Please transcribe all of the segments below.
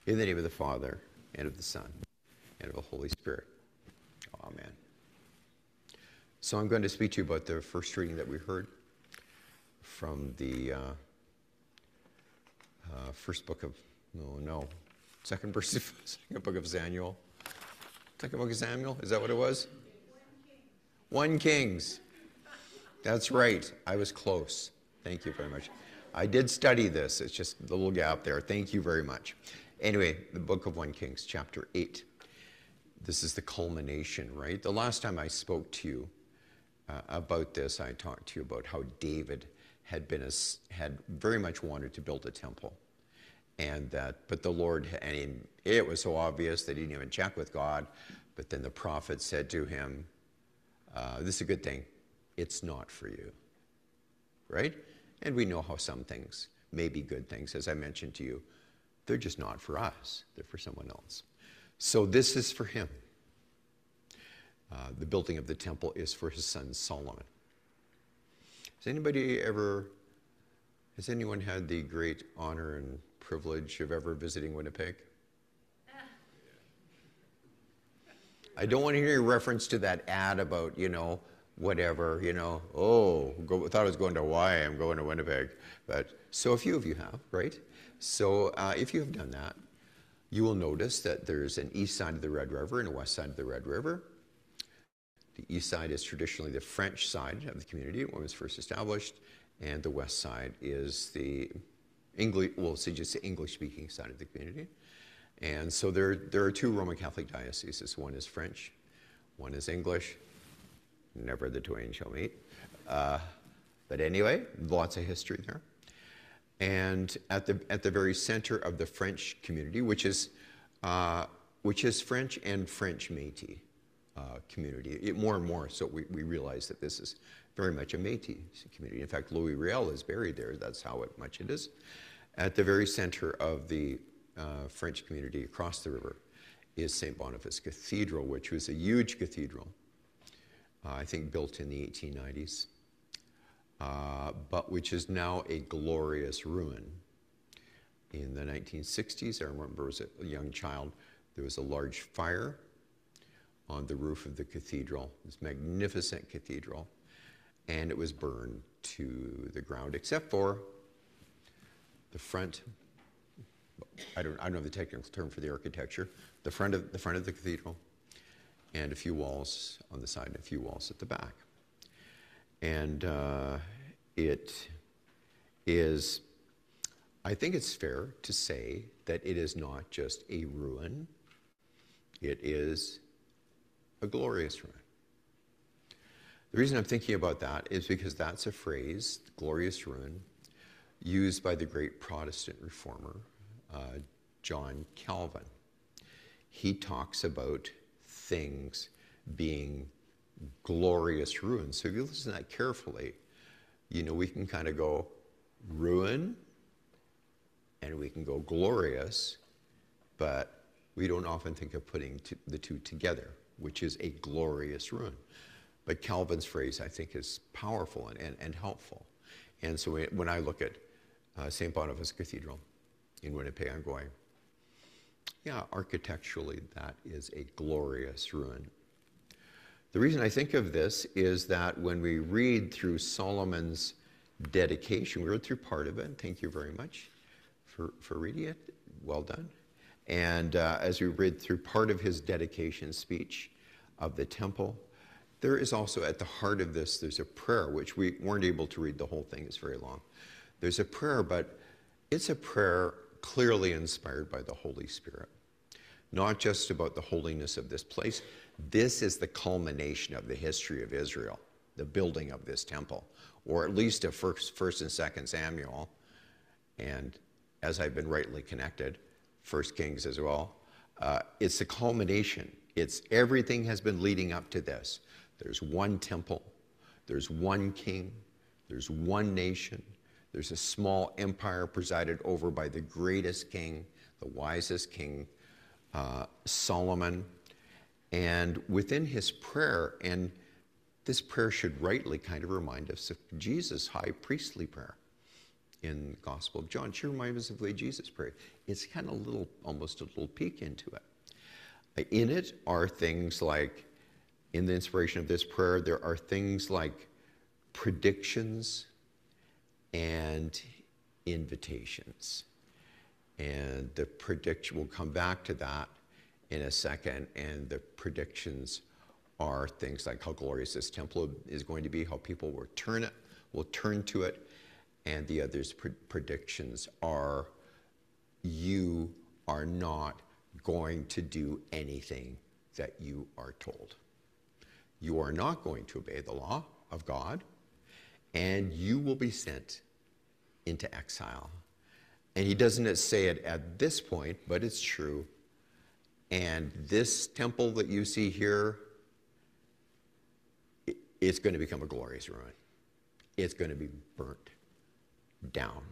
In the name of the Father, and of the Son, and of the Holy Spirit. Amen. So I'm going to speak to you about the first reading that we heard from the first book of, second book of Samuel. Second book of Samuel, is that what it was? 1 Kings. That's right, I was close. Thank you very much. I did study this, it's just a little gap there. Thank you very much. Anyway, the book of 1 Kings, chapter 8. This is the culmination, right? The last time I spoke to you about this, I talked to you about how David had very much wanted to build a temple. But the Lord, and it was so obvious that he didn't even check with God, but then the prophet said to him, this is a good thing, it's not for you, right? And we know how some things may be good things, as I mentioned to you. They're just not for us. They're for someone else. So this is for him. The building of the temple is for his son Solomon. Has anyone had the great honor and privilege of ever visiting Winnipeg? I don't want to hear a reference to that ad about, whatever, thought I was going to Hawaii, I'm going to Winnipeg. So a few of you have, right? So if you have done that, you will notice that there's an east side of the Red River and a west side of the Red River. The east side is traditionally the French side of the community when it was first established, and the west side is the English-speaking side of the community. And so there are two Roman Catholic dioceses. One is French, one is English. Never the twain shall meet. But anyway, lots of history there. And at the very center of the French community, which is French and French Métis community, more and more, so we realize that this is very much a Métis community. In fact, Louis Riel is buried there. That's how much it is. At the very center of the French community across the river is St. Boniface Cathedral, which was a huge cathedral, I think built in the 1890s. But which is now a glorious ruin. In the 1960s, I remember as a young child, there was a large fire on the roof of the cathedral, this magnificent cathedral, and it was burned to the ground, except for the front. I don't know the technical term for the architecture. The front of the cathedral, and a few walls on the side and a few walls at the back. And it is, I think it's fair to say that it is not just a ruin, it is a glorious ruin. The reason I'm thinking about that is because that's a phrase, glorious ruin, used by the great Protestant reformer, John Calvin. He talks about things being glorious ruins. So if you listen to that carefully, we can kind of go ruin and we can go glorious, but we don't often think of putting the two together, which is a glorious ruin. But Calvin's phrase, I think, is powerful and helpful. And so when I look at St. Boniface Cathedral in Winnipeg, I'm going, yeah, architecturally, that is a glorious ruin. The reason I think of this is that when we read through Solomon's dedication, we read through part of it, thank you very much for reading it, well done. And as we read through part of his dedication speech of the temple, there is also at the heart of this, there's a prayer, which we weren't able to read the whole thing, it's very long. There's a prayer, but it's a prayer clearly inspired by the Holy Spirit. Not just about the holiness of this place. This is the culmination of the history of Israel, the building of this temple, or at least of First and Second Samuel, and as I've been rightly connected, First Kings as well. It's the culmination. It's everything has been leading up to this. There's one temple, there's one king, there's one nation, there's a small empire presided over by the greatest king, the wisest king, Solomon. And within his prayer, and this prayer should rightly kind of remind us of Jesus' high priestly prayer. in the Gospel of John. She reminds us of the way Jesus prayed. It's kind of almost a little peek into it. In it are things like, in the inspiration of this prayer, there are things like predictions and invitations. And the prediction, we'll come back to that in a second, and the predictions are things like how glorious this temple is going to be, how people will turn to it, and the others predictions are, you are not going to do anything that you are told. You are not going to obey the law of God, and you will be sent into exile. And he doesn't say it at this point, but it's true. And this temple that you see here, it's going to become a glorious ruin. It's going to be burnt down.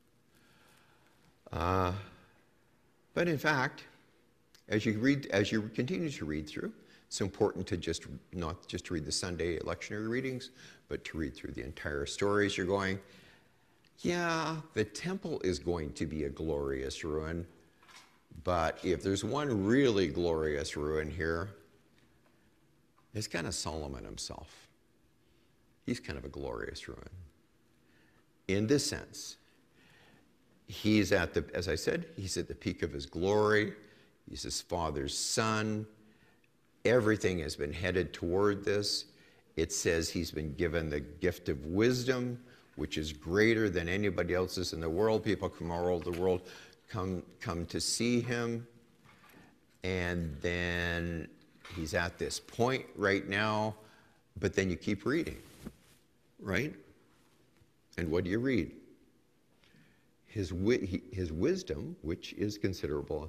But in fact, as you continue to read through, it's important to not just to read the Sunday lectionary readings, but to read through the entire stories. You're going, yeah, the temple is going to be a glorious ruin, but if there's one really glorious ruin here, it's kind of Solomon himself. He's kind of a glorious ruin. In this sense, he's as I said, he's at the peak of his glory. He's his father's son. Everything has been headed toward this. It says he's been given the gift of wisdom, which is greater than anybody else's in the world. People from all over the world come to see him. And then he's at this point right now, but then you keep reading, right? And what do you read? His wisdom, which is considerable.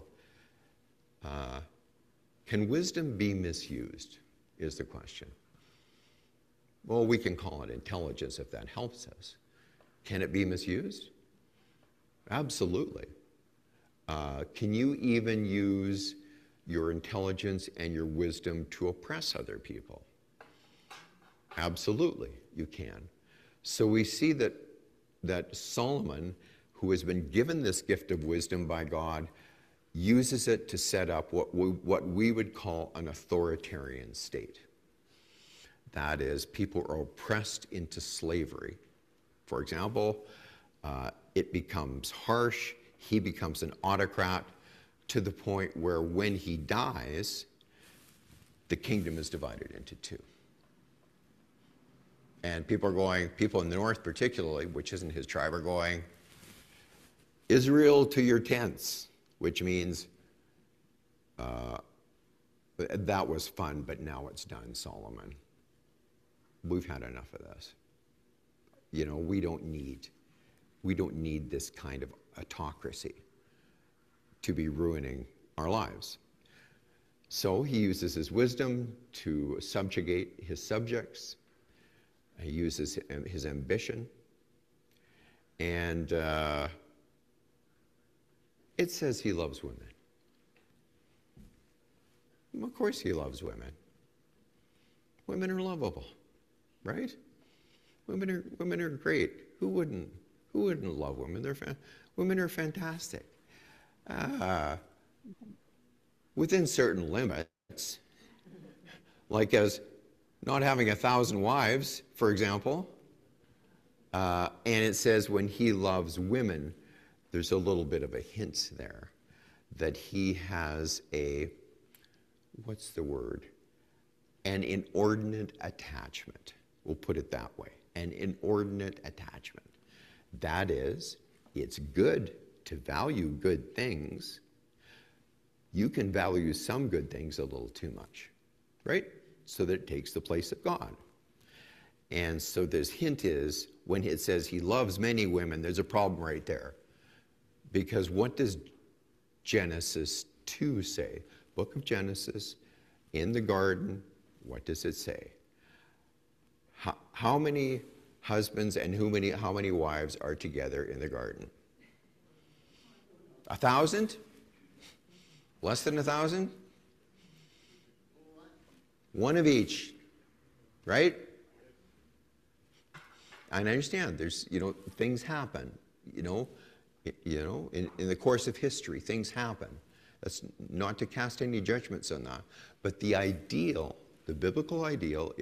Can wisdom be misused, is the question. Well, we can call it intelligence if that helps us. Can it be misused? Absolutely. Can you even use your intelligence and your wisdom to oppress other people? Absolutely, you can. So we see that Solomon, who has been given this gift of wisdom by God, uses it to set up what we would call an authoritarian state. That is, people are oppressed into slavery. For example, it becomes harsh. He becomes an autocrat to the point where when he dies, the kingdom is divided into two. And people in the north particularly, which isn't his tribe, are going, Israel to your tents, which means that was fun, but now it's done, Solomon. We've had enough of this. You know, we don't need this kind of autocracy to be ruining our lives. So he uses his wisdom to subjugate his subjects. He uses his ambition. And it says he loves women. Well, of course he loves women. Women are lovable, right? Women are great. Who wouldn't love women? Women are fantastic. Within certain limits, like as not having 1,000 wives, for example. And it says when he loves women, there's a little bit of a hint there that he has what's the word? An inordinate attachment. We'll put it that way. An inordinate attachment. That is, it's good to value good things. You can value some good things a little too much, right? So that it takes the place of God. And so this hint is, when it says he loves many women, there's a problem right there. Because what does Genesis 2 say? Book of Genesis, in the garden, what does it say? How many husbands and how many wives are together in the garden? 1,000? Less than 1,000? One of each, right? And I understand things happen. In the course of history, things happen. That's not to cast any judgments on that. But the biblical ideal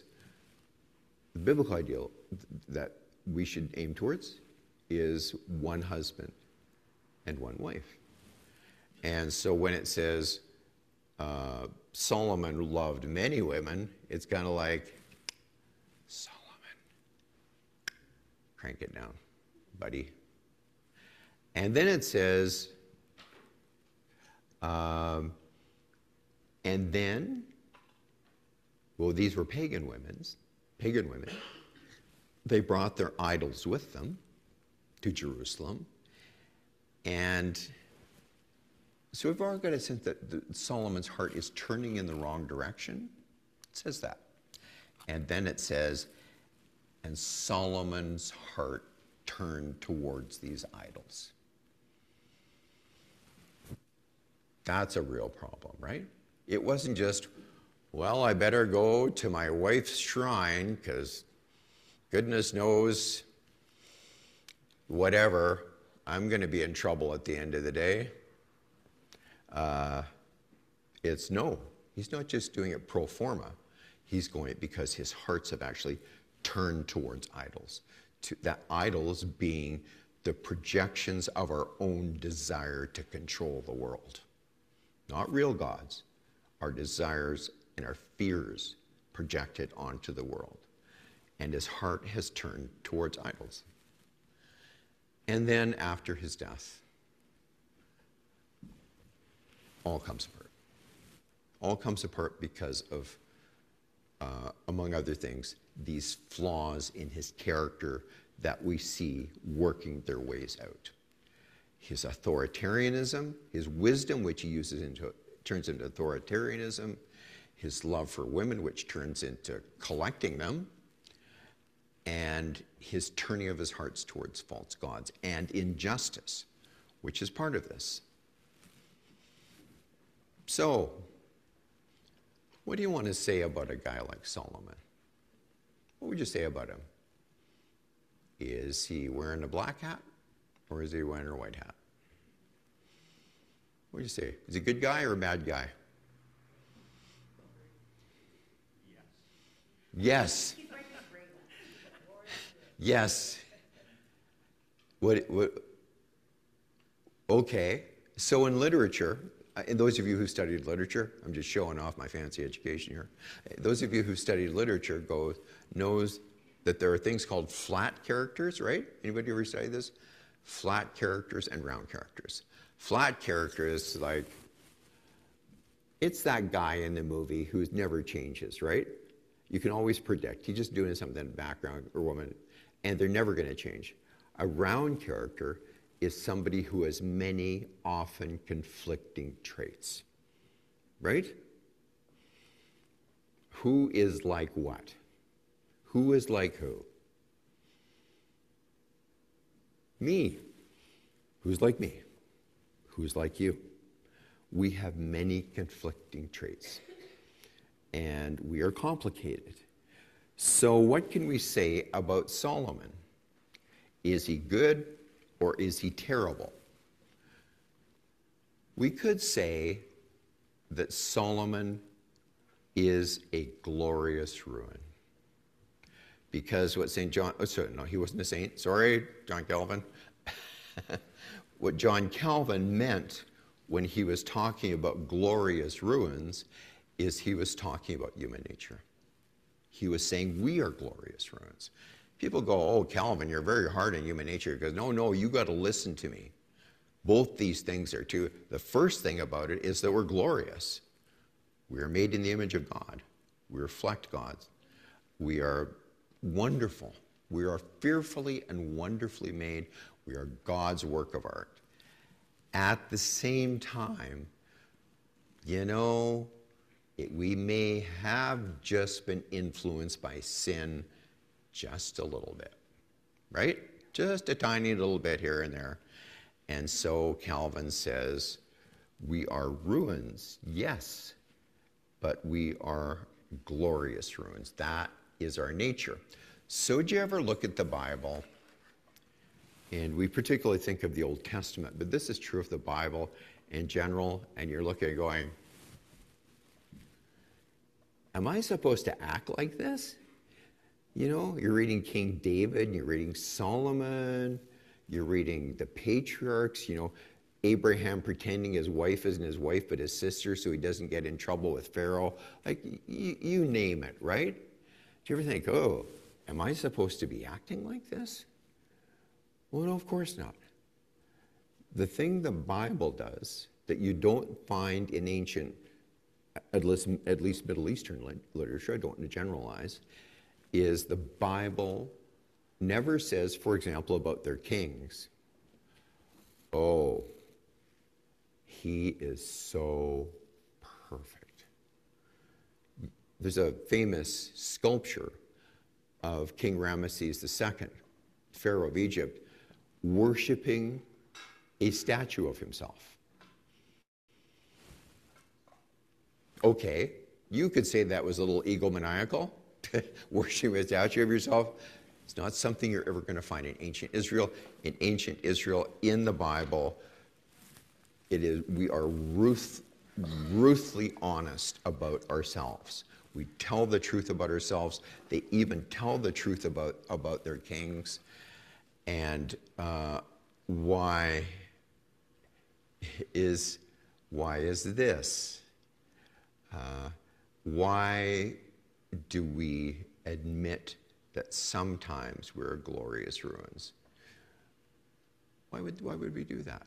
that we should aim towards is one husband and one wife. And so when it says Solomon loved many women, it's kind of like, Solomon, crank it down, buddy. And then it says, and then, well, these were pagan women. They brought their idols with them to Jerusalem. And so we've already got a sense that Solomon's heart is turning in the wrong direction. It says that. And then it says, and Solomon's heart turned towards these idols. That's a real problem, right? It wasn't just, well, I better go to my wife's shrine because goodness knows, whatever, I'm going to be in trouble at the end of the day. It's no. He's not just doing it pro forma. He's going it because his hearts have actually turned towards idols. That idols being the projections of our own desire to control the world. Not real gods, our desires and our fears projected onto the world. And his heart has turned towards idols. And then after his death, all comes apart. All comes apart because of, among other things, these flaws in his character that we see working their ways out. His authoritarianism, his wisdom, which he turns into authoritarianism, his love for women, which turns into collecting them, and his turning of his hearts towards false gods and injustice, which is part of this. So, what do you want to say about a guy like Solomon? What would you say about him? Is he wearing a black hat or is he wearing a white hat? What do you say? Is he a good guy or a bad guy? Yes. Yes. What, okay. So in literature, and those of you who studied literature, I'm just showing off my fancy education here. Those of you who studied literature knows that there are things called flat characters, right? Anybody ever study this? Flat characters and round characters. Flat characters, like, it's that guy in the movie who never changes, right? You can always predict. He's just doing something in the background, or woman, and they're never going to change. A round character is somebody who has many, often conflicting traits, right? Who is like what? Who is like who? Me. Who's like me? Who's like you? We have many conflicting traits, and we are complicated. So what can we say about Solomon? Is he good or is he terrible? We could say that Solomon is a glorious ruin. Because what St. John, no, he wasn't a saint, sorry, John Calvin. What John Calvin meant when he was talking about glorious ruins is he was talking about human nature. He was saying we are glorious ruins. People go, oh, Calvin, you're very hard on human nature. He goes, no, you got to listen to me. Both these things are true. The first thing about it is that we're glorious. We are made in the image of God. We reflect God. We are wonderful. We are fearfully and wonderfully made. We are God's work of art. At the same time, we may have just been influenced by sin just a little bit, right? Just a tiny little bit here and there. And so Calvin says, we are ruins, yes, but we are glorious ruins. That is our nature. So did you ever look at the Bible And we particularly think of the Old Testament, but this is true of the Bible in general, and you're looking and going, am I supposed to act like this? You know, you're reading King David, you're reading Solomon, you're reading the patriarchs, you know, Abraham pretending his wife isn't his wife but his sister so he doesn't get in trouble with Pharaoh. Like, you name it, right? Do you ever think, oh, am I supposed to be acting like this? Well, no, of course not. The thing the Bible does that you don't find in ancient, at least Middle Eastern literature, I don't want to generalize, is the Bible never says, for example, about their kings, oh, he is so perfect. There's a famous sculpture of King Ramesses II, Pharaoh of Egypt, worshiping a statue of himself. Okay, you could say that was a little egomaniacal, worshiping a statue of yourself. It's not something you're ever going to find in ancient Israel. In ancient Israel, in the Bible, we are ruthlessly honest about ourselves. We tell the truth about ourselves. They even tell the truth about their kings. And why is this? Why do we admit that sometimes we're glorious ruins? Why would we do that?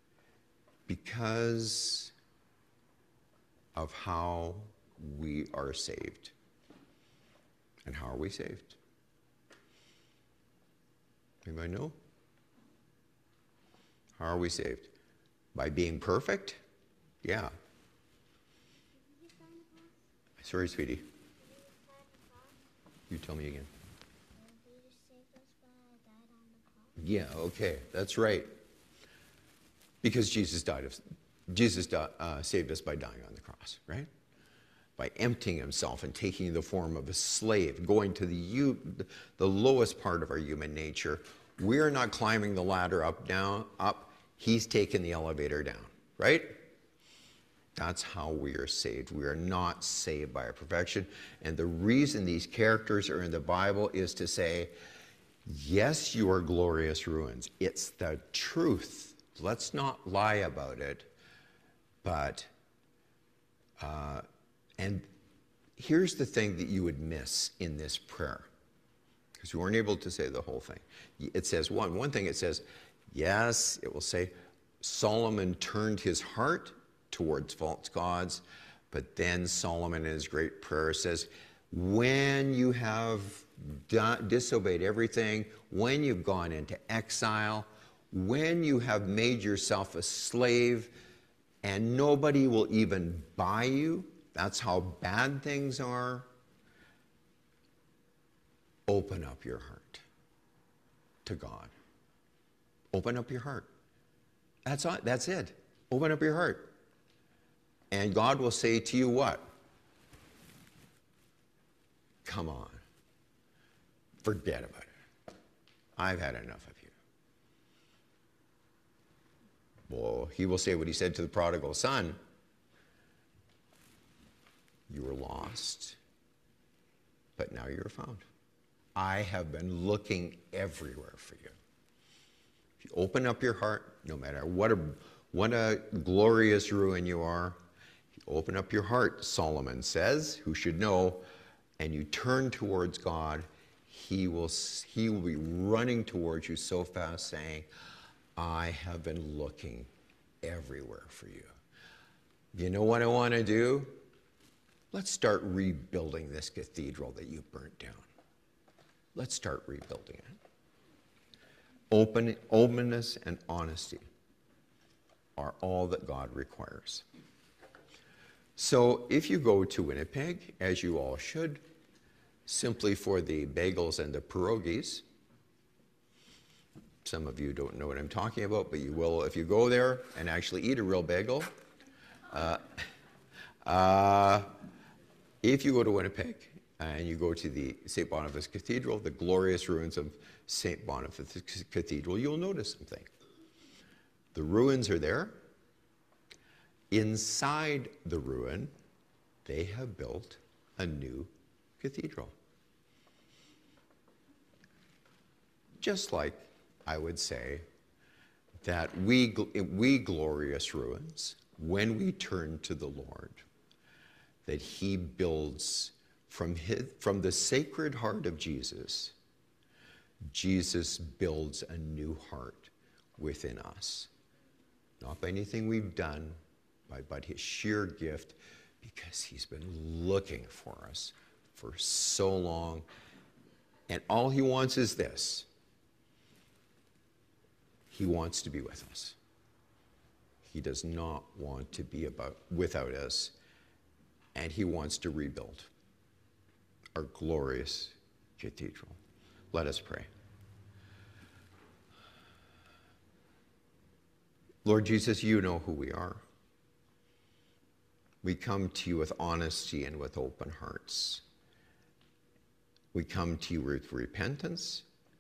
Because of how we are saved. And how are we saved? Anybody know? How are we saved? By being perfect? Yeah. Sorry, sweetie. You tell me again. Yeah, okay, that's right. Because Jesus saved us by dying on the cross, right? By emptying himself and taking the form of a slave, going to the lowest part of our human nature. We're not climbing the ladder up. He's taken the elevator down, right? That's how we are saved. We are not saved by our perfection. And the reason these characters are in the Bible is to say, yes, you are glorious ruins. It's the truth. Let's not lie about it. But, and here's the thing that you would miss in this prayer, because we weren't able to say the whole thing. It says one thing it says, yes, it will say, Solomon turned his heart towards false gods, but then Solomon in his great prayer says, when you have disobeyed everything, when you've gone into exile, when you have made yourself a slave and nobody will even buy you, that's how bad things are, open up your heart to God. Open up your heart. That's it. Open up your heart. And God will say to you what? Come on. Forget about it. I've had enough of you. Well, he will say what he said to the prodigal son. You were lost, but now you're found. I have been looking everywhere for you. If you open up your heart, no matter what a glorious ruin you are, if you open up your heart, Solomon says, who should know, and you turn towards God, he will be running towards you so fast saying, I have been looking everywhere for you. You know what I want to do? Let's start rebuilding this cathedral that you burnt down. Let's start rebuilding it. Openness and honesty are all that God requires. So if you go to Winnipeg, as you all should, simply for the bagels and the pierogies, some of you don't know what I'm talking about, but you will if you go there and actually eat a real bagel. If you go to Winnipeg and you go to the St. Boniface Cathedral, the glorious ruins of St. Boniface Cathedral, you'll notice something. The ruins are there. Inside the ruin, they have built a new cathedral. Just like I would say that we glorious ruins, when we turn to the Lord, that he builds from the Sacred Heart of Jesus, Jesus builds a new heart within us. Not by anything we've done, but his sheer gift, because he's been looking for us for so long. And all he wants is this. He wants to be with us. He does not want to be without us. And he wants to rebuild our glorious cathedral. Let us pray. Lord Jesus, you know who we are. We come to you with honesty and with open hearts. We come to you with repentance.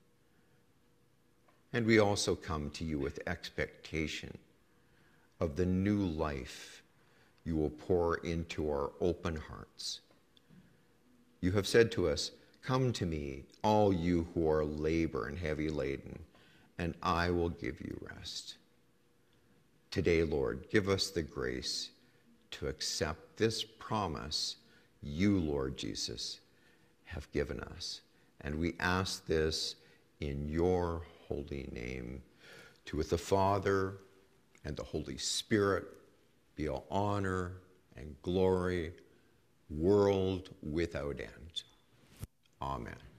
And we also come to you with expectation of the new life you will pour into our open hearts. You have said to us, "Come to me, all you who are labor and heavy laden, and I will give you rest." Today, Lord, give us the grace to accept this promise you, Lord Jesus, have given us. And we ask this in your holy name, to with the Father and the Holy Spirit be all honor and glory, world without end. Amen.